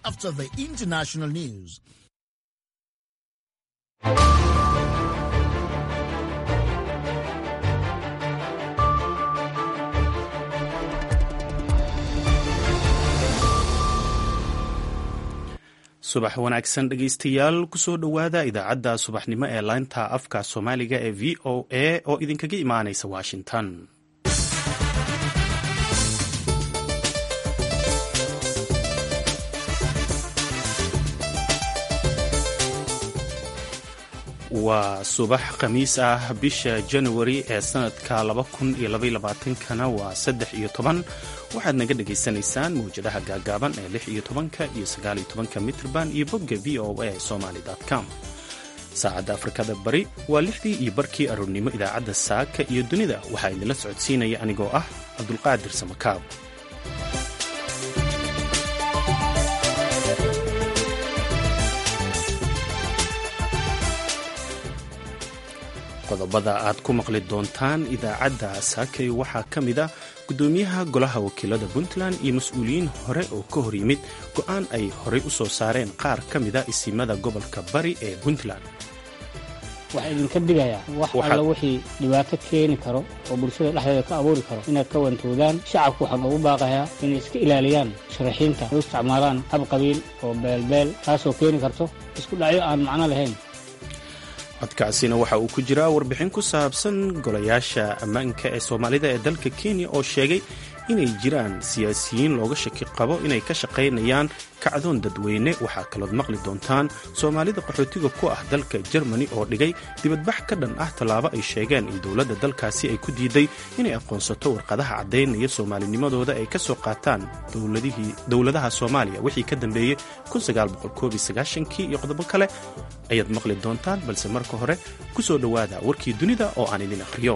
after the international news. subax wanaagsan dhegaystayaal kusoo dhowaada idaacadda subaxnimo ee laanta afka soomaaliga ee v o a oo idinkaga imaanaysa washington. waa subax khamiis ah bisha januari ee sanadka 2022kana waa 13. waxaad naga dhagaysanaysaan mawjadaha gaagaaban ee 16 iyo 19 mitrban iyo bogga v o a somali.com. saacadda afrikada bari waa 6 iyo barkii aroornimo. idaacadda saaka iyo dunida waxaa idinla socodsiinaya anigoo ah cabdulqaadir samakaab. qodobada aad ku maqli doontaan idaacadda saakay waxaa ka mid a gudoomiyaha golaha wakiilada puntland iyo mas-uuliyiin hore oo ka hor yimid go'aan ay horey u soo saareen qaar ka mida isimada gobolka bari ee puntland. waxaa idinka digayaa wax alla wixii dhibaato keeni karo oo bulshada dhexdeeda ka abuuri karo inaad ka wantoodaan. shacabku waxaa loogu baaqayaa inay iska ilaaliyaan sharaxiinta ay u isticmaalaan hab qabiil oo beelbeel taasoo keeni karto isku dhacyo aan macno lahayn. codkaasina waxa uu ku jiraa warbixin ku saabsan golayaasha ammaanka ee soomaalida ee dalka kenya oo sheegay inay jiraan siyaasiyiin looga shaki qabo inay ka shaqaynayaan kacdoon dadweyne. waxaa kalood maqli doontaan soomaalida qaxootiga ku ah dalka jermani oo dhigay dibadbax ka dhan ah tallaabo ay sheegeen in dowladda dalkaasi ay ku diiday inay aqoonsato warqadaha caddaynaya soomaalinimadooda ay ka soo qaataan dowladaha soomaaliya wixii ka dambeeyey 1991 iyo qodobo kale ayaad maqli doontaan. balse marka hore ku soo dhowaada warkii dunida oo aan idin akhriyo.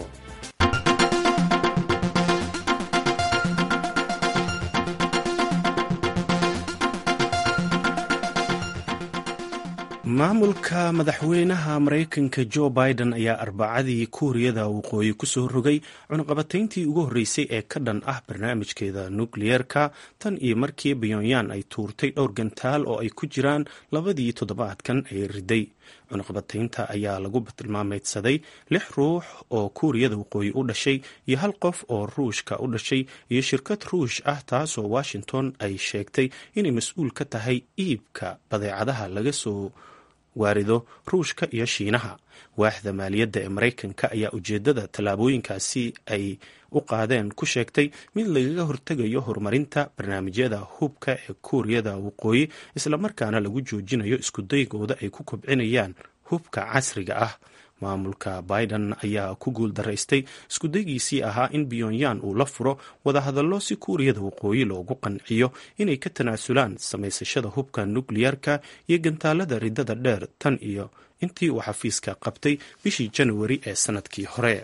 maamulka madaxweynaha maraykanka jo biden ayaa arbacadii kuuriyada waqooyi ku soo rogay cunaqabatayntii ugu horreysay ee ka dhan ah barnaamijkeeda nukliyeerka tan iyo markii pyongyang ay tuurtay dhowr gantaal oo ay ku jiraan labadii toddobaadkan ay riday. cunaqabataynta ayaa lagu tilmaameydsaday 6 ruux oo kuuriyada waqooyi u dhashay iyo 1 qof oo ruushka u dhashay iyo shirkad ruush ah taasoo washington ay sheegtay inay mas-uul ka tahay iibka badeecadaha laga soo waarido ruushka iyo shiinaha. waaxda maaliyadda ee maraykanka ayaa ujeeddada tallaabooyinkaasi ay u qaadeen ku sheegtay mid lagaga hortegayo horumarinta barnaamijyada hubka ee kuuriyada waqooyi islamarkaana lagu joojinayo iskudaygooda ay ku kobcinayaan hubka casriga ah. maamulka biden ayaa ku guul daraystay iskudaygiisii ahaa in pyongyang uu la furo wadahadallo si kuuriyada waqooyi loogu qanciyo inay ka tanaasulaan samaysashada hubka nukliyarka iyo gantaalada ridada dheer tan iyo intii uu xafiiska qabtay bishii januari ee sanadkii hore.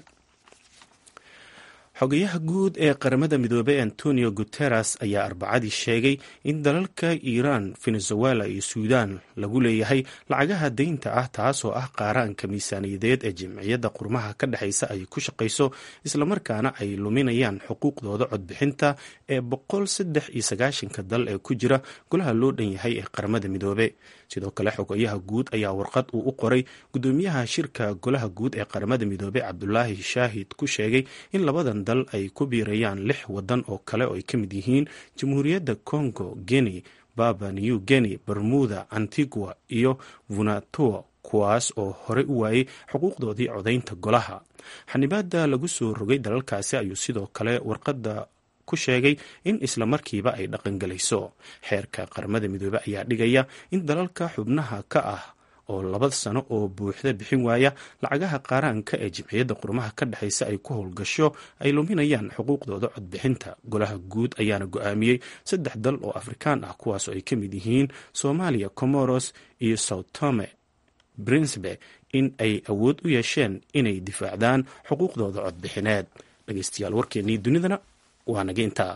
xogayaha guud ee qaramada midoobey antonio guteres ayaa arbacadii sheegay in dalalka iiraan, venezuela iyo suudan lagu leeyahay lacagaha deynta ah taasoo ah qaaraanka miisaaniyadeed ee jimciyadda qurmaha ka dhexaysa ay ku shaqayso islamarkaana ay luminayaan xuquuqdooda codbixinta ee 193 dal ee ku jira golaha loo dhan yahay ee qaramada midoobe. sidoo kale xogayaha guud ayaa warqad uu u qoray gudoomiyaha shirka golaha guud ee qaramada midoobe cabdulaahi shaahid ku sheegay in labadan dal ay ku biirayaan 6 wadan oo kale oo ay ka mid yihiin jamhuuriyadda congo, guinea, baba new guinea, bermuda, antigua iyo vanuatu kuwaas oo horey u waayey xuquuqdoodii codaynta golaha. xanibaada lagu soo rogay dalalkaasi ayuu sidoo kale warqadda ku sheegay in isla markiiba ay dhaqangelayso. xeerka qaramada midoobe ayaa dhigaya in dalalka xubnaha ka ah oo 2 sano oo buuxda bixin waaya lacagaha qaaraanka ee jimciyadda qurmaha ka dhexaysa ay ku howlgasho ay luminayaan xuquuqdooda codbixinta. golaha guud ayaana go'aamiyey 3 dal oo afrikaan ah kuwaas oo ay ka mid yihiin soomaaliya, comoros iyo sao tome principe in ay awood u yeesheen inay difaacdaan xuquuqdooda codbixineed. dhegaystayaal warkeennii dunidana waa naga intaa.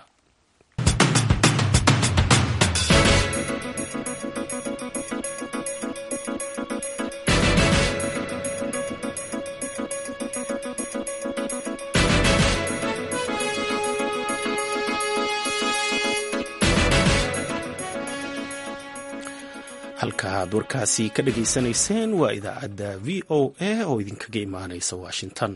halka aad warkaasi ka dhageysanayseen waa idaacadda v o a oo idinkaga imaaneysa washington.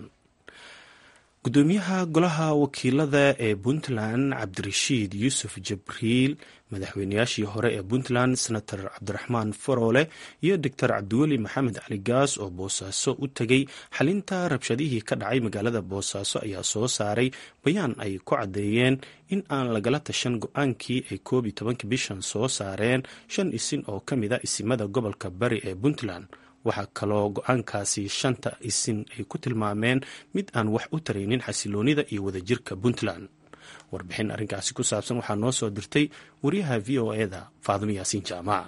gudoomiyaha golaha wakiilada ee puntland cabdirashiid yuusuf jibriil, madaxweynayaashii hore ee puntland senator cabdiraxmaan faroole iyo doctor cabdiweli maxamed cali gaas oo boosaaso u tegay xalinta rabshadihii ka dhacay magaalada boosaaso ayaa soo saaray bayaan ay ku caddeeyeen in aan lagala tashan go-aankii ay 11 bishan soo saareen 5 isin oo ka mid a isimada gobolka bari ee puntland. waxaa kaloo go-aankaasi 5 isin ay ku tilmaameen mid aan wax u taraynin xasiloonida iyo wadajirka puntland. warbixin arrinkaasi ku saabsan waxaa noo soo dirtay wariyaha v o e-da Faadimo Yaasiin Jaamac.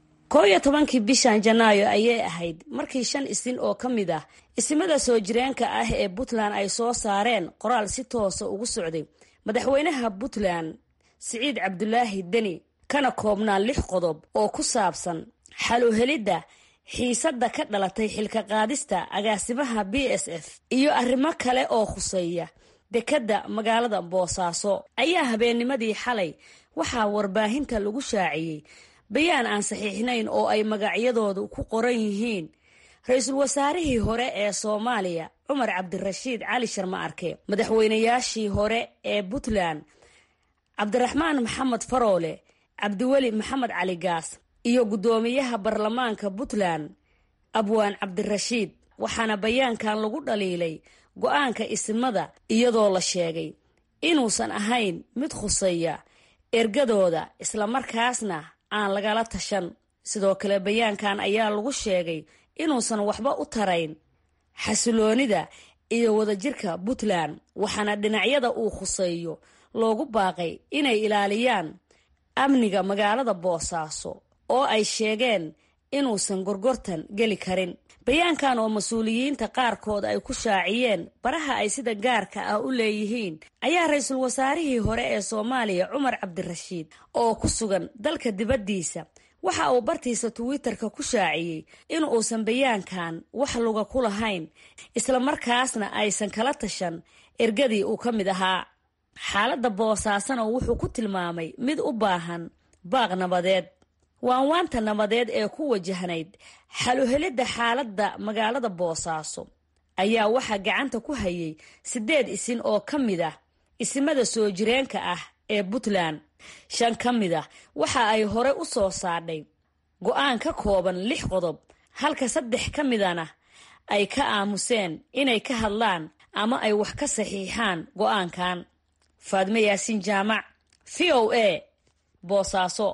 11 bishan Janaayo ayay ahayd markii 5 isin oo ka mid ah isimada soo jireenka ah ee Puntland ay soo saareen qoraal si toos ah ugu socday madaxweynaha Puntland Siciid Cabdulaahi Deni kana koobnaa 6 qodob oo ku saabsan xal u helidda xiisadda ka dhalatay xilka qaadista agaasimaha BSF iyo arrimo kale oo khuseeya dekadda magaalada Boosaaso ayaa habeennimadii xalay waxaa warbaahinta lagu shaaciyay bayaan aan saxiixnayn oo ay magacyadoodu ku qoran yihiin ra'iisul wasaarihii hore ee Soomaaliya Cumar Cabdirashiid Cali Sharma Arke, madaxweynayaashii hore ee Puntland Cabdiraxmaan Maxamed Faroole, Cabdiweli Maxamed Cali Gaas iyo gudoomiyaha baarlamaanka Puntland Abwaan Cabdirashiid. waxaana bayaankan lagu dhaliilay go-aanka isimada iyadoo la sheegay inuusan ahayn mid khuseeya ergadooda isla markaasna aan lagala tashan. sidoo kale bayaankan ayaa lagu sheegay inuusan waxba u tarayn xasiloonida iyo wadajirka Puntland, waxaana dhinacyada uu khuseeyo loogu baaqay inay ilaaliyaan amniga magaalada Boosaaso oo ay sheegeen inuusan gorgortan geli karin. bayaankan oo mas'uuliyiinta qaarkood ay ku shaaciyeen baraha ay sida gaarka ah u leeyihiin ayaa ra'iisul wasaarihii hore ee Soomaaliya Cumar Cabdirashiid oo ku sugan dalka dibadiisa waxa uu bartiisa Twitterka ku shaaciyay in uusan bayaankan wax luga ku lahayn isla markaasna aysan kala tashan ergadii uu ka mid ahaa. xaaladda Boosaasana wuxuu ku tilmaamay mid u baahan baaq nabadeed. waanwaanta nabadeed ee ku wajahnayd xal u helidda xaaladda magaalada Boosaaso ayaa waxaa gacanta ku hayay 8 isin oo ka mid ah isimada soo jireenka ah ee Puntland. 5 ka mid ah waxa ay hore u soo saadhay go'aan ka kooban 6 qodob, halka 3 ka midana ay ka aamuseen inay ka hadlaan ama ay wax ka saxiixaan go'aankan. Faadimo Yaasiin Jaamac, VOA, Boosaaso.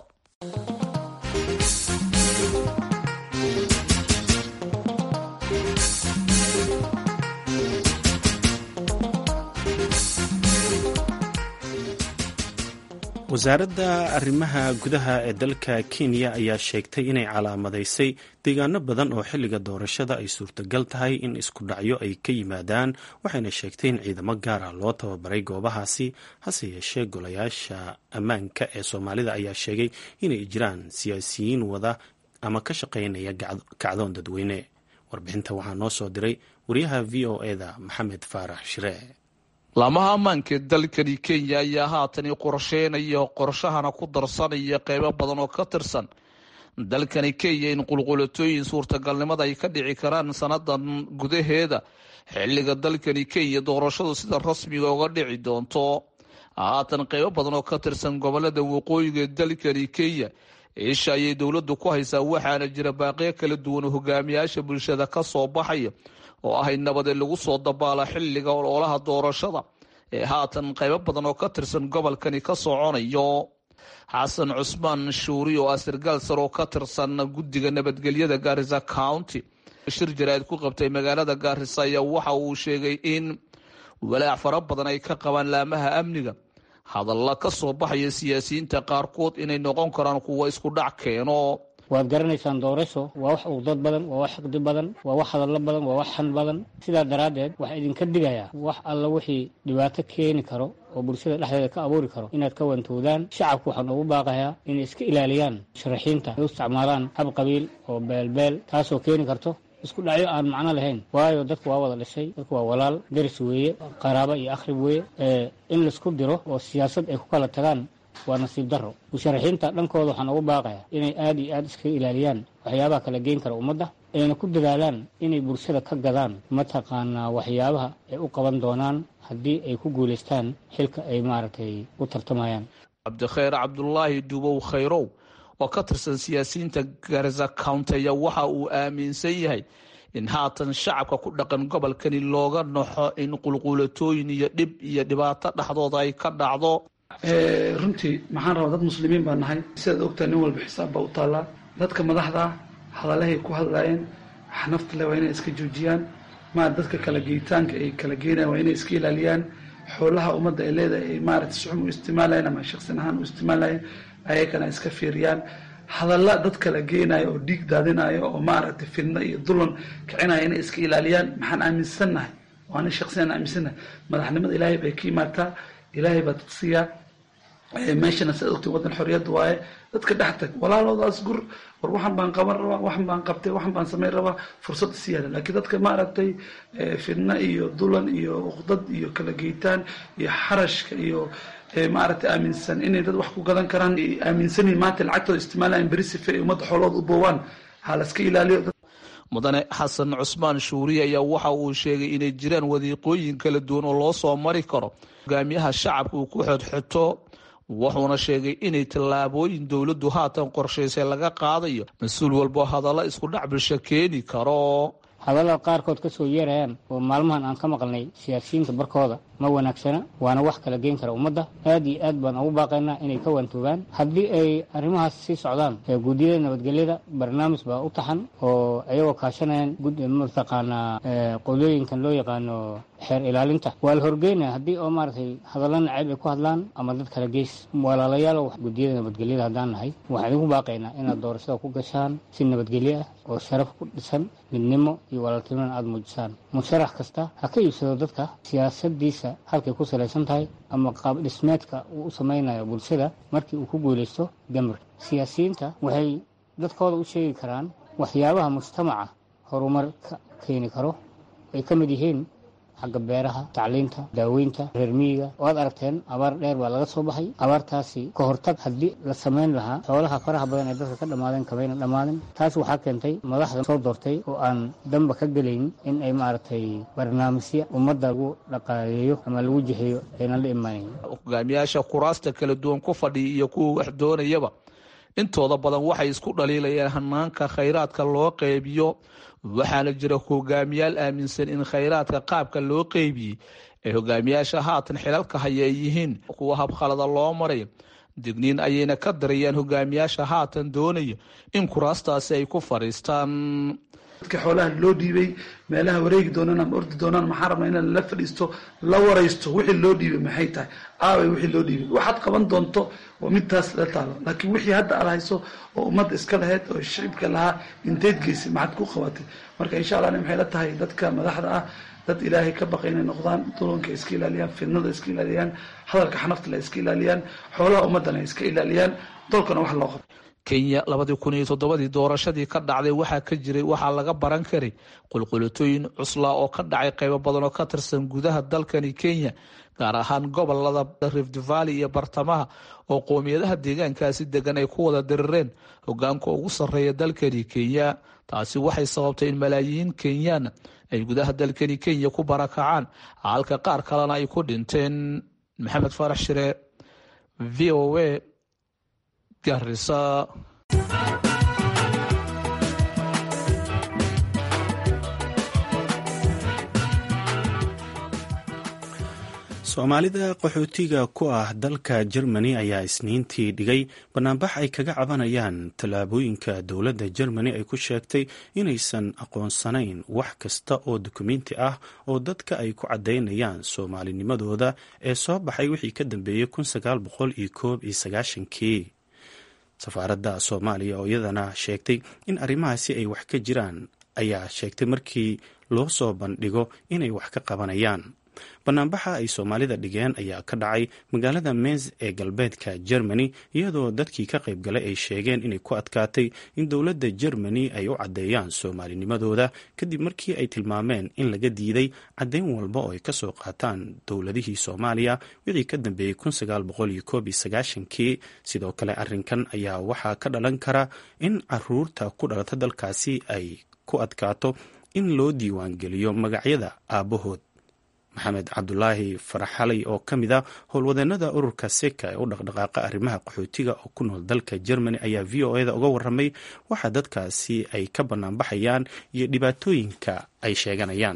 wasaaradda arrimaha gudaha ee dalka Kenya ayaa sheegtay inay calaamadaysay deegaano badan oo xilliga doorashada ay suurtagal tahay in isku dhacyo ay ka yimaadaan, waxayna sheegtay in ciidamo gaar ah loo tababaray goobahaasi. hase yeeshee golayaasha ammaanka ee Soomaalida ayaa sheegay inay jiraan siyaasiyiin wada ama ka shaqaynaya kacdoon dadweyne. warbixinta waxaa noo soo diray wariyaha v o e-da Maxamed Faarax Shire. laamaha ammaanka dalkani Kenya ayaa haatan qorsheynaya qorshahana ku darsanaya qaybo badan oo ka tirsan dalkani Kenya in qulqulatooyin suurtagalnimada ay ka dhici karaan sanadan gudaheeda xilliga dalkani Kenya doorashadu sida rasmiga uga dhici doonto. haatan qaybo badan oo ka tirsan gobolada waqooyiga dalkani Kenya isha ay dawladdu ku haysaa, waxaana jira baaqiyo kala duwan oo hogaamiyaasha bulshada ka soo baxaya oo ah in nabad lagu soo dabaala xilliga ololaha doorashada ee haatan qaybo badan oo ka tirsan gobolkani ka soconayo. xasan cusmaan shuuri oo asirgaal sare oo ka tirsan guddiga nabadgelyada Garissa County shir jaraa'id ku qabtay magaalada Garissa ayaa waxa uu sheegay in walaac fara badan ay ka qabaan laamaha amniga hadalla ka soo baxaya siyaasiyiinta qaarkood inay noqon karaan kuwa isku dhac keeno. waad garanaysaan doorasho waa wax ugdad badan, waa wax xaqdi badan, waa wax hadallo badan, waa wax xan badan. sidaa daraaddeed waxaa idinka digayaa wax alla wixii dhibaato keeni karo oo bulshada dhexdeeda ka abuuri karo inaad ka wantoodaan. shacabku waxaan ugu baaqayaa inay iska ilaaliyaan sharaxiinta ay u isticmaalaan hab qabiil oo beelbeel, taasoo keeni karto isku dhacyo aan macno lahayn. waayo dadku waa wada dhishay, dadku waa walaal, deris weeye, qaraabo iyo akhrib weeye. in laisku diro oo siyaasad ay ku kala tagaan waa nasiib daro. musharaxiinta dhankooda waxaan ugu baaqayaa inay aad iyo aad iskaga ilaaliyaan waxyaabaha kala geyn kara ummadda, ayna ku dadaalaan inay bulshada ka gadaan mataqaanaa waxyaabaha ay u qaban doonaan haddii ay ku guulaystaan xilka ay maaragtay u tartamayaan. cabdikhayr cabdulaahi duubow khayrow oo ka tirsan siyaasiyiinta Garissa County ayaa waxa uu aaminsan yahay in haatan shacabka ku dhaqan gobolkani looga naxo in qulqulatooyin iyo dhib iyo dhibaato dhexdooda ay ka dhacdo. runtii maxaan rabaa dad muslimiin baan nahay, sidaad ogtaa nin walba xisaab baa u taallaa. dadka madaxda hadalahay ku hadlaayeen xanafta le waa inay iska joojiyaan, dadka kala geeyitaanka ay kala geenayaan waa inay iska ilaaliyaan. xoolaha ummadda ay leedahay ay maaragtay suxum u isticmaalayeen ama shaqsin ahaan u isticmaalayeen ayagana iska fiiriyaan. hadalla dad kala geenayo oo dhiig daadinayo oo maaragtay fidno iyo dulan kicinaya inay iska ilaaliyaan. maxaan aaminsannahay, waa nin shaqsiyan aaminsannahay, madaxnimada ilaahay bay ka imaataa, ilaahay baa dad siiyaa. meeshana sidaad ogtay waddan xorriyadda waaye, dadka dhex tag walaaloodaas gur war waxan baan qaban rabaa, waxan baan qabtay, waxan baan samayn rabaa, fursad isi yaala. laakiin dadka maaragtay fidna iyo dulan iyo uqdad iyo kala geyitaan iyo xarashka iyo maaragtay aaminsan inay dad wax ku gadan karaan, aaminsanin maanta lacagtooda isticmaalaan beri sife ay ummadda xoolooda u boowaan, ha la iska ilaaliyo. mudane xasan cusmaan shuuriye ayaa waxa uu sheegay inay jiraan wadiiqooyin kala duwan oo loo soo mari karo hogaamiyaha shacabka uu ku xodxoto, wuxuuna sheegay inay tallaabooyin dowladdu haatan qorshaysay laga qaadayo mas-uul walbo hadallo isku dhac bulsho keeni karo. hadallada qaarkood ka soo yeerayaan oo maalmahan aan ka maqalnay siyaasiyiinta barkooda ma wanaagsana, waana wax kala geyn kara ummadda. aad iyo aad baan ugu baaqaynaa inay ka waantoogaan. haddii ay arrimahaas sii socdaan, guddiyada nabadgelyada barnaamij baa u taxan oo ayagoo kaashanayaan mataqaanaa qolooyinkan loo yaqaano xeer ilaalinta waa la horgeynaya haddii oo maaragtay hadalla nacayb ay ku hadlaan ama dad kala geys. walaalayaal guddiyada nabadgelyada haddaan nahay waxaan idinku baaqaynaa inaad doorashada ku gashaan si nabadgelyo ah oo sharaf ku dhisan, midnimo iyo walaaltinimona aada muujisaan. musharax kasta ha ka iibsado dadka siyaasadiisa halkay ku salaysan tahay ama qaab dhismeedka uu u samaynayo bulshada markii uu ku guulaysto gamarka. siyaasiyiinta waxay dadkooda u sheegi karaan waxyaabaha mujtamaca horumar ka keeni karo ay ka mid yihiin xagga beeraha, tacliinta, daaweynta, reer miyiga. waad aragteen abaar dheer baa laga soo baxay. abaartaasi ka hortag haddii la samayn lahaa xoolaha faraha badan ee dadka ka dhammaadeen kamayna dhammaanin. taas waxaa keentay madaxda soo doortay oo aan damba ka gelayn in ay maaragtay barnaamijyo ummadda lagu dhaqaaleeyo ama lagu jiheeyo aynan la imaanayn. hogaamiyaasha kuraasta kala duwan ku fadhiya iyo kuwa wax doonayaba intooda badan waxay isku dhaliilayaan hanaanka khayraadka loo qeybiyo, waxaana jira hogaamiyaal aaminsan in khayraadka qaabka loo qeybiyey ee hogaamiyaasha haatan xilalka haya ay yihiin kuwa habkhalada loo maray. digniin ayayna ka darayaan hogaamiyaasha haatan doonaya in kuraastaasi ay ku fadhiistaan. dadka xoolaha loo dhiibay meelaha wareegi doonaan ama ordi doonaan, maxaa rabnaa in la fadhiisto la waraysto wixii loo dhiibay maxay tahay, aaway wixii loo dhiibay, waxaad qaban doonto oo midtaas la taalo. laakiin wixii hadda aad hayso oo ummadda iska lahayd oo shicibka lahaa inteed geysay maxaad ku qabatay. marka insha allah maxay la tahay dadka madaxda ah dad ilaahay ka baqa inay noqdaan, dulanka iska ilaaliyaan, fidnada iska ilaaliyaan, hadalka xanafta la iska ilaaliyaan, xoolaha ummaddana iska ilaaliyaan, dolkana wax loo qabto. kenya 2007 doorashadii ka dhacday waxaa laga baran karay qulqulatooyin cuslaa oo ka dhacay qaybo badan oo ka tirsan gudaha dalkani kenya, gaar ahaan gobolada Rift Valley iyo bartamaha oo qoomiyadaha deegaankaasi degan ay ku wada dirireen hogaanka ugu sarreeya dalkani kenya. taasi waxay sababtay in malaayiin kenyaan ay gudaha dalkani kenya ku barakacaan, halka qaar kalena ay ku dhinteen. maxamed farax shire, VOA, Garissa. soomaalida qaxootiga ku ah dalka Germany ayaa isniintii dhigay banaanbax ay kaga cabanayaan tallaabooyinka dowladda Germany ay ku sheegtay inaysan aqoonsanayn wax kasta oo dukumeenti ah oo dadka ay ku caddaynayaan soomaalinimadooda ee soo baxay wixii ka dambeeyey 1991kii. safaaradda Soomaaliya oo iyadana sheegtay in arrimahaasi ay wax ka jiraan ayaa sheegtay markii loo soo bandhigo inay wax ka qabanayaan. banaanbaxa ay soomaalida dhigeen ayaa ka dhacay magaalada Mainz ee galbeedka Germany iyadoo dadkii ka qayb galay ay sheegeen inay ku adkaatay in dowladda Germany ay u caddeeyaan soomaalinimadooda kadib markii ay tilmaameen in laga diiday caddeyn walba oo ay ka soo qaataan dowladihii Soomaaliya wixii ka dambeeyey 1991kii. sidoo kale arrinkan ayaa waxaa ka dhalan kara in caruurta ku dhalata dalkaasi ay ku adkaato in loo diiwaangeliyo magacyada aabahood. maxamed cabdulaahi faraxalay oo ka mid a howlwadeenada ururka seka ee u dhaqdhaqaaqa arrimaha qaxootiga oo ku nool dalka Germany ayaa VOA-da uga waramay waxa dadkaasi ay ka banaanbaxayaan iyo dhibaatooyinka ay sheeganayaan.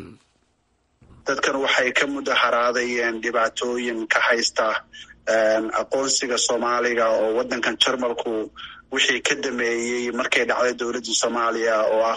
dadkan waxay ka mudaharaadayeen dhibaatooyin ka haysta aqoonsiga Soomaaliga oo wadankan Jarmalku wixii ka dameeyay markay dhacday dowladda Soomaaliya oo ah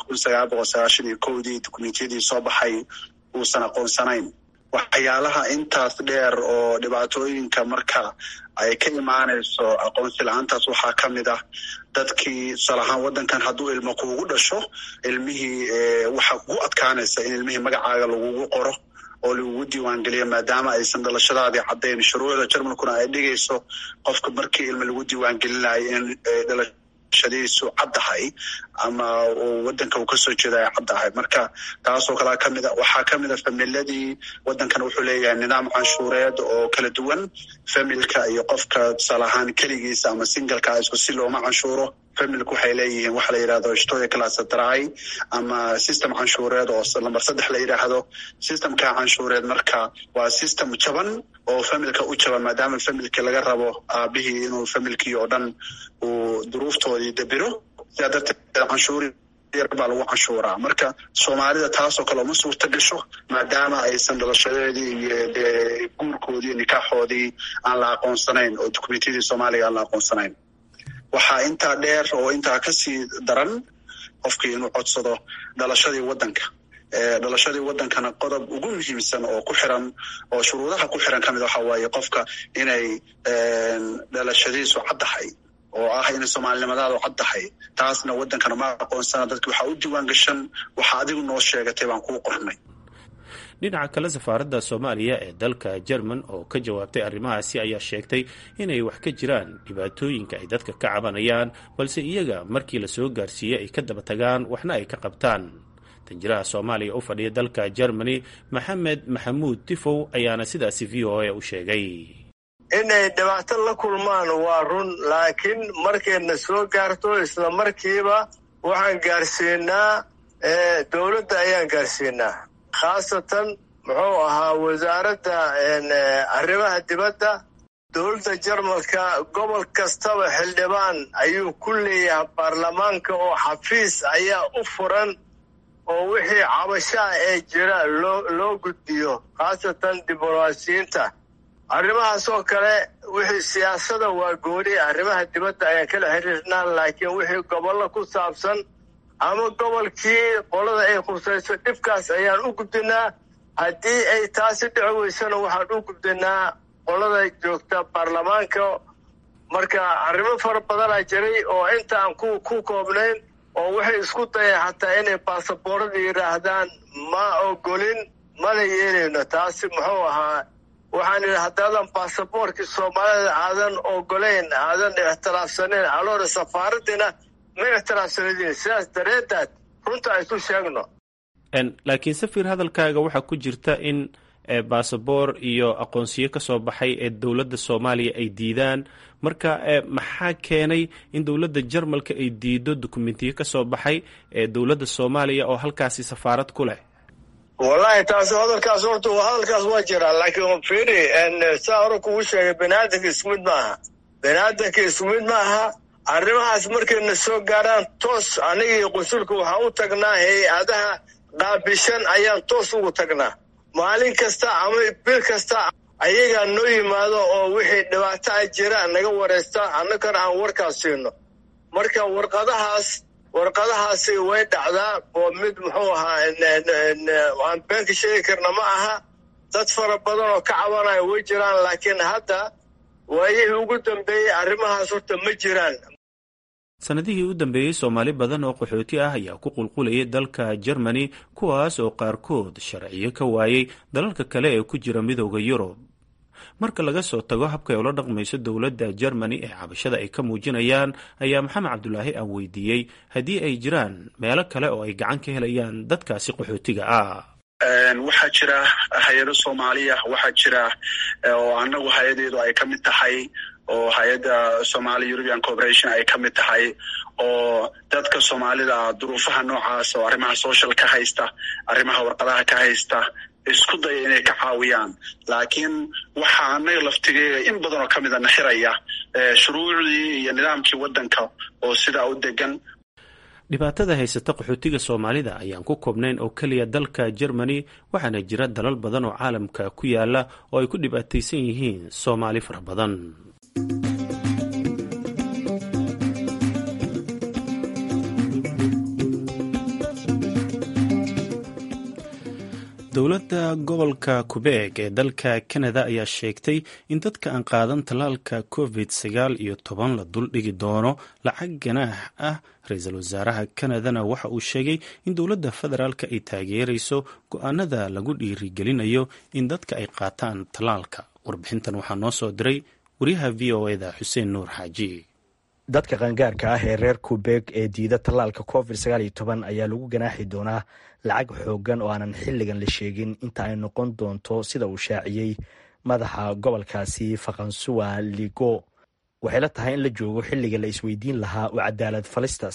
1991 dukumeentiyadii soo baxay uusan aqoonsanayn. waxyaalaha intaas dheer oo dhibaatooyinka marka ay ka imaanayso aqoonsi la'aantaas waxaa ka mid ah dadkii salahaan wadankan hadduu ilmo kuugu dhasho ilmihii waxaa kugu adkaanaysa in ilmihii magacaaga lagugu qoro oo lagugu diiwaangeliyo maadaama aysan dhalashadaadii caddayn. shuruucda Jarmalkuna ay dhigayso qofka markii ilmo lagu diiwaangelinayo in dhalashadiisu caddahay ama wadanka uu kasoo jeeda ay caddahay. marka taasoo kale waxaa ka mid a familadii wadankan wuxuu leeyahay nidaam canshuureed oo kala duwan. familka iyo qofka salahaan keligiisa ama singalka isku si looma canshuuro. familku waxay leeyihiin waxa la yidhahdo shtoya class 3 ama system canshuureed oo lambar 3 la yidhaahdo. systemka canshuureed marka waa system jaban oo familka u jaban maadaama familka laga rabo aabihii inuu familkii oo dhan uu duruuftoodii dabiro. sidaa darteed canshuuri baa lagu canshuuraa. marka Soomaalida taasoo kale uma suurta gasho maadaama aysan dhalashadeedii iyo guurkoodii nikaaxoodii aan la aqoonsanayn oo dukumeentiyadii Soomaaliga aan la aqoonsanayn. waxaa intaa dheer oo intaa kasii daran qofkii inuu codsado dhalashadii wadanka. dhalashadii wadankana qodob ugu muhiimsan oo ku xiran oo shuruudaha ku xiran kamid waxa waaye qofka inay dhalashadiisu caddahay oo ah in Soomaalinimadaadu caddahay. taasna wadankana ma aqoonsana. dadki waxaa u diiwaan gashan waxa adigu noo sheegatay baan kuu qornay. dhinaca kale safaaradda Soomaaliya ee dalka German oo ka jawaabtay arrimahaasi ayaa sheegtay inay wax ka jiraan dhibaatooyinka ay dadka ka cabanayaan balse iyaga markii la soo gaarsiiyey ay ka daba tagaan waxna ay ka qabtaan. tanjiraha Soomaaliya u fadhiya dalka Germany Maxamed Maxamuud Tifow ayaana sidaasi VOA u sheegay. inay dhibaato la kulmaan waa run, laakiin markayna soo gaarto isla markiiba waxaan gaarsiinaa dowladda ayaan gaarsiinaa. khaasatan muxuu ahaa wasaaradda arrimaha dibadda dowladda Jarmalka. gobol kastaba xildhibaan ayuu ku leeyahay baarlamaanka oo xafiis ayaa u furan oo wixii cabashaa ee jira loo gudbiyo, khaasatan diblomaasiyiinta. arrimahaas oo kale wixii siyaasada waa gooni, arrimaha dibadda ayaan kala xiriirnaa. laakiin wixii gobollo ku saabsan ama gobolkii qolada ay khusayso dhibkaas ayaan u gudbinaa. haddii ay taasi dhici weysana waxaan u gudbinaa qolada joogta baarlamaanka. marka arrimo fara badanaa jiray oo intaan ku koobnayn oo waxay isku dayeen xataa inay baasaboorada yidhaahdaan ma ogolin mana yeelayno. taasi muxuu ahaa waxaan idhi haddaadan baasaboorkii Soomaalida aadan ogolayn aadan ixtiraafsanayn aloona safaaraddina ma ixtiraafsanadiin. sidaas dareedaad runta aysu sheegno. laakiin safir hadalkaaga waxaa ku jirta in baasaboor iyo aqoonsiyo ka soo baxay ee dowladda Soomaaliya ay diidaan. marka maxaa keenay in dowladda Jarmalka ay diido dukumeentiyo ka soo baxay ee dowladda Soomaaliya oo halkaasi safaarad ku leh? wallahi taas hadalkaas horta hadalkaas waa jiraa, laakiin fiiri saa hore kugu sheegay baniaadanka isku mid maaha. arrimahaas markayna soo gaaraan toos anigii qusulka waxaa u tagnaa hay-adaha qaabishan ayaan toos ugu tagnaa. maalin kasta ama bil kasta ayagaa noo yimaado oo wixii dhibaato a jira naga wareysta, annagana aan warkaas siino. marka warqadahaasi way dhacdaa oo mid muxuu ahaa aan beenka sheegi karna ma aha. dad fara badan oo ka cabanaya way jiraan, laakiin hadda waayihii ugu dambeeyey arrimahaas horta ma jiraan. sanadihii u dambeeyey soomaali badan oo qaxooti ah ayaa ku qulqulayay dalka Germany kuwaas oo qaarkood sharciyo ka waayay dalalka kale ee ku jira midowda Yurub. marka laga soo tago habka ay ula dhaqmayso dowladda Germany ee cabashada ay ka muujinayaan ayaa Maxamed Cabdulaahi aan weydiiyey haddii ay jiraan meelo kale oo ay gacan ka helayaan dadkaasi qaxootiga ah. waxaa jira hay'ado Soomaaliya, waxaa jira oo anagu hay'adeedu ay ka mid tahay oo hay'adda Somali European Cooperation ay ka mid tahay oo dadka Soomaalida duruufaha noocaas oo arrimaha social ka haysta, arrimaha warqadaha ka haysta isku day inay ka caawiyaan. laakiin waxa anaga laftigeeda in badan oo kamid ah naxiraya shuruucdii iyo nidaamkii wadanka oo sida u degan. dhibaatada haysata qaxootiga Soomaalida ayaan ku koobnayn oo kaliya dalka Germany, waxaana jira dalal badan oo caalamka ku yaala oo ay ku dhibaataysan yihiin Soomaali fara badan. dowladda gobolka Quebec ee dalka Canada ayaa sheegtay in dadka aan qaadan tallaalka COVID-19 la duldhigi doono lacag ganaax ah. ra-iisul wasaaraha Canadana waxa uu sheegay in dowladda federaalka ay taageerayso go'aanada lagu dhiirigelinayo in dadka ay qaataan tallaalka. warbixintan waxaa noo soo diray wariyaha VOA-da Xuseen Nuur Xaaji. dadka qaangaarka ah ee reer Quebec ee diida tallaalka COVID-19 ayaa lagu ganaaxi doonaa lacag xoogan oo aanan xilligan la sheegin inta ay noqon doonto, sida uu shaaciyey madaxa gobolkaasi François Legault. waxay la tahay in la joogo xilliga la isweydiin lahaa u cadaalad falista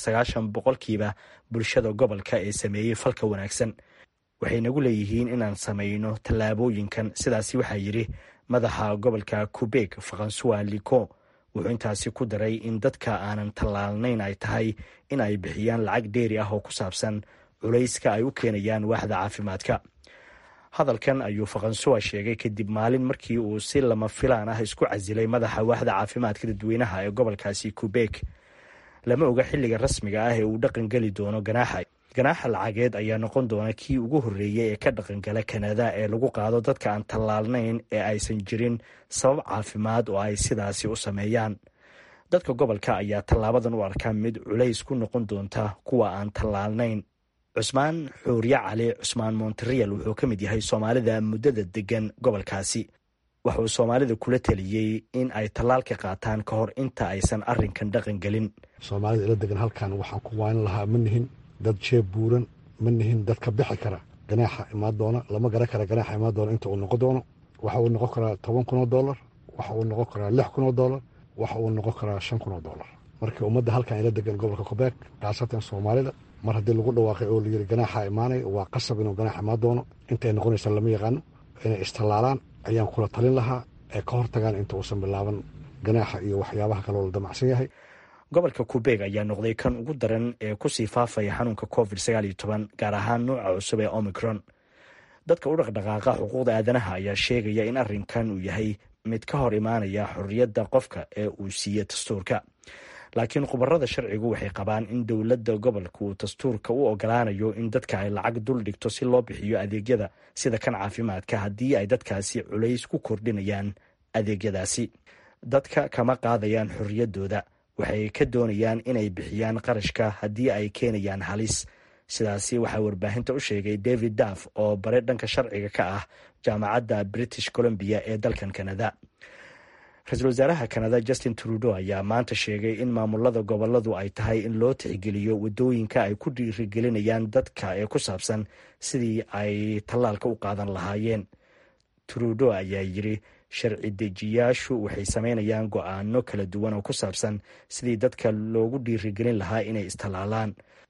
90% bulshada gobolka ee sameeyey falka wanaagsan. waxay nagu leeyihiin inaan samayno tallaabooyinkan, sidaasi waxaa yidhi madaxa gobolka Quebec François Legault. wuxuu intaasi ku daray in dadka aanan tallaalnayn ay tahay in ay bixiyaan lacag dheeri ah oo ku saabsan culayska ay u keenayaan waaxda caafimaadka. hadalkan ayuu François sheegay kadib maalin markii uu si lama filaan ah isku casilay madaxa waaxda caafimaadka dadweynaha ee gobolkaasi Quebec. lama oga xilliga rasmiga ah ee uu dhaqan geli doono ganaaxa lacageed ayaa noqon doona kii ugu horreeyay ee ka dhaqangala Canada ee lagu qaado dadka aan tallaalnayn ee aysan jirin sabab caafimaad oo ay sidaasi u sameeyaan. dadka gobolka ayaa tallaabadan u arkaa mid culays ku noqon doonta kuwa aan tallaalnayn. Cusmaan Xuuriye Cali Cusmaan Montreal wuxuu ka mid yahay Soomaalida muddada degan gobolkaasi. wuxuu Soomaalida kula taliyey in ay tallaalka qaataan ka hor inta aysan arrinkan dhaqan gelin. Soomaalida ila degan halkan waxaan ku waan lahaa manihin dad jeeb buuran, manihin dad ka bixi kara ganaaxa imaan doona, lama garan kara ganaaxa imaan doona inta uu noqon doono. waxa uu noqon karaa $10,000, waxa uu noqon karaa $6,000, waxa uu noqon karaa $5,000. marka ummadda halkan ila degan gobolka Quebec qaasatan Soomaalida mar haddii lagu dhawaaqay oo la yiri ganaaxa imaanay waa qasab inuu ganaax imaan doono. intay noqonaysa lama yaqaano, inay istallaalaan ayaan kula talin lahaa ee ka hortagaan inta uusan bilaaban ganaaxa iyo waxyaabaha kale oo la damacsan yahay. gobolka Quebec ayaa noqday kan ugu daran ee ku sii faafaya xanuunka COVID-19 gaar ahaan nooca cusub ee Omicron. dadka u dhaqdhaqaaqa xuquuqda aadanaha ayaa sheegaya in arrinkan uu yahay mid ka hor imaanaya xorriyadda qofka ee uu siiye dastuurka. laakiin khubarada sharcigu waxay qabaan in dowladda gobolka uu dastuurka u ogolaanayo in dadka ay lacag dul dhigto si loo bixiyo adeegyada sida kan caafimaadka haddii ay dadkaasi culays ku kordhinayaan adeegyadaasi. dadka kama qaadayaan xorriyaddooda, waxay ka doonayaan inay bixiyaan qarashka haddii ay keenayaan halis. sidaasi waxaa warbaahinta u sheegay David Duff oo bare dhanka sharciga ka ah jaamacadda British Columbia ee dalkan Canada. ra-iisul wasaaraha Canada Justin Trudeau ayaa maanta sheegay in maamulada goboladu ay tahay in loo tixgeliyo wadooyinka ay ku dhiirigelinayaan dadka ee ku saabsan sidii ay tallaalka u qaadan lahaayeen. Trudeau ayaa yiri sharci dejiyaashu waxay sameynayaan go'aano kala duwan oo ku saabsan sidii dadka loogu dhiirigelin lahaa inay istallaalaan.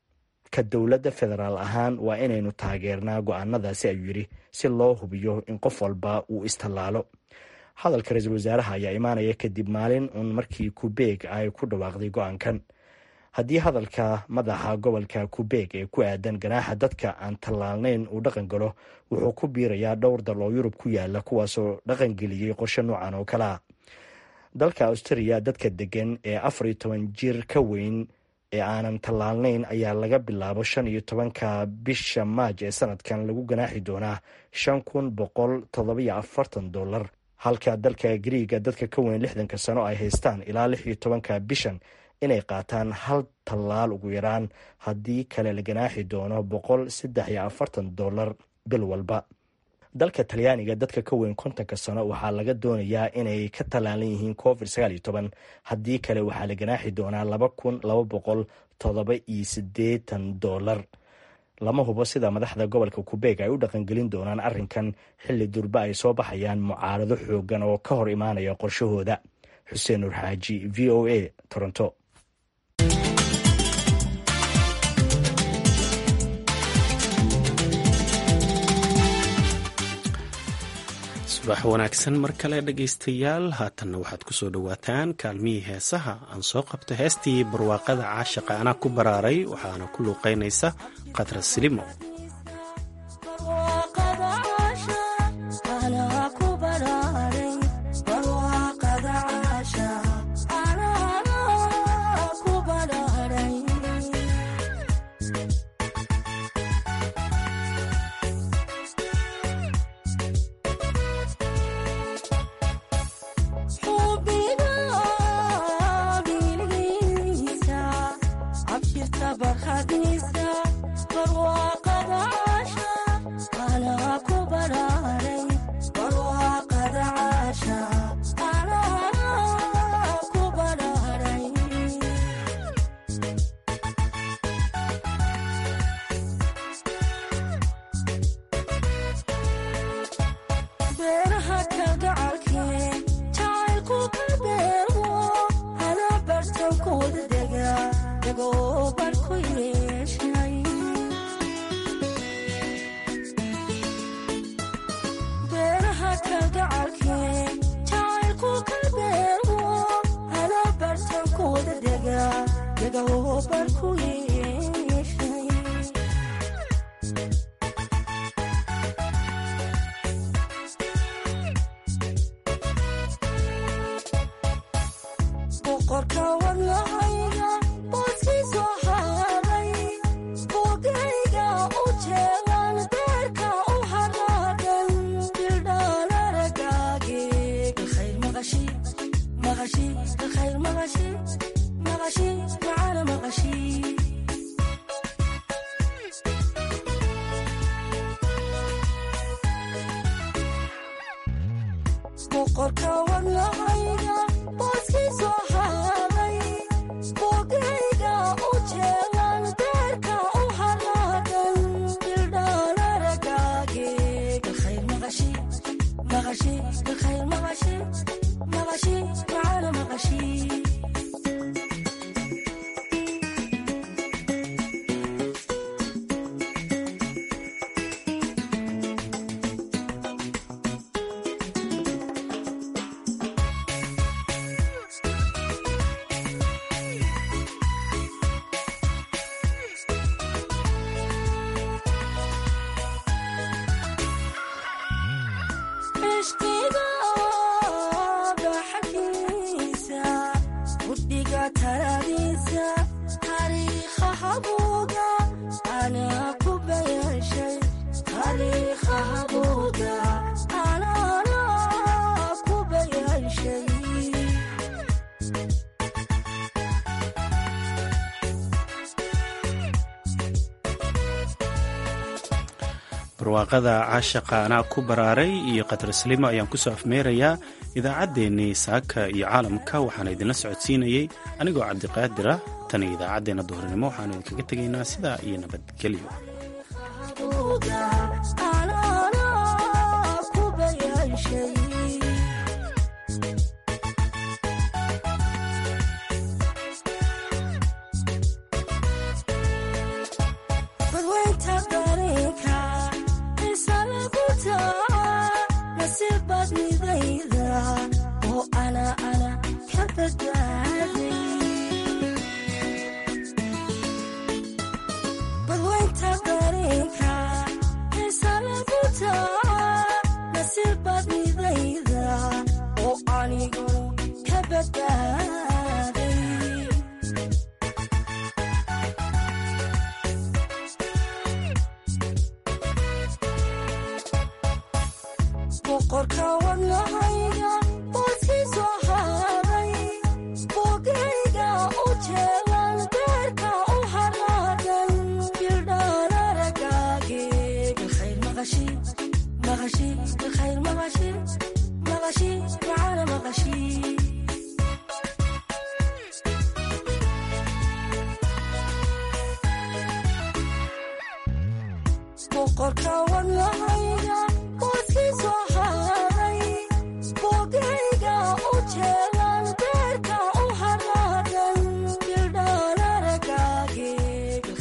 ka dowladda federaal ahaan waa inaynu taageernaa go'aanadaasi, ayuu yidhi, si loo hubiyo in qof walba uu istallaalo. hadalka ra-iisul wasaaraha ayaa imaanaya kadib maalin uun markii Quebec ay ku dhawaaqday go'aankan. haddii hadalka madaxa gobolka Quebec ee ku aadan ganaaxa dadka aan tallaalnayn uu dhaqan galo, wuxuu ku biirayaa dhowr dal oo Yurub ku yaala kuwaasoo dhaqan geliyey qorshe noocan oo kale ah. dalka Australia dadka degan ee 14 jir ka weyn ee aanan tallaalnayn ayaa laga bilaabo 15 bisha Maaj ee sanadkan lagu ganaaxi doonaa $5,147, halka dalka Greega dadka ka weyn 60 sano ay haystaan ilaa 16 bishan inay qaataan hal tallaal ugu yaraan, haddii kale la ganaaxi doono $143 bil walba. dalka talyaaniga dadka ka weyn 50 sano waxaa laga doonayaa inay ka tallaalan yihiin COVID-19, haddii kale waxaa la ganaaxi doonaa $2,287. lama hubo sida madaxda gobolka Quebec ay u dhaqangelin doonaan arrinkan xilli durba ay soo baxayaan mucaarado xoogan oo ka hor imaanaya qorshahooda. Xuseen Nur Xaaji, VOA, Toronto. subax wanaagsan mar kale dhegaystayaal, haatanna waxaad ku soo dhowaataan kaalmihii heesaha. aan soo qabto heestii barwaaqada caashaqa anaa ku baraaray, waxaana ku luuqaynaysa Qadra Silimo. barwaaqada caashaqa anaa ku baraaray iyo Qadra Silimo ayaan ku soo afmeerayaa idaacaddeenii saaka iyo caalamka. waxaana idinla socodsiinayay anigoo cabdiqaadira. tan iyo idaacaddeenna duhurnimo waxaanu idinkaga tegaynaa sidaa iyo nabadgelyo. boqorka wadnahayga booskiisu ahaaday boogayga u boqorka wadnahay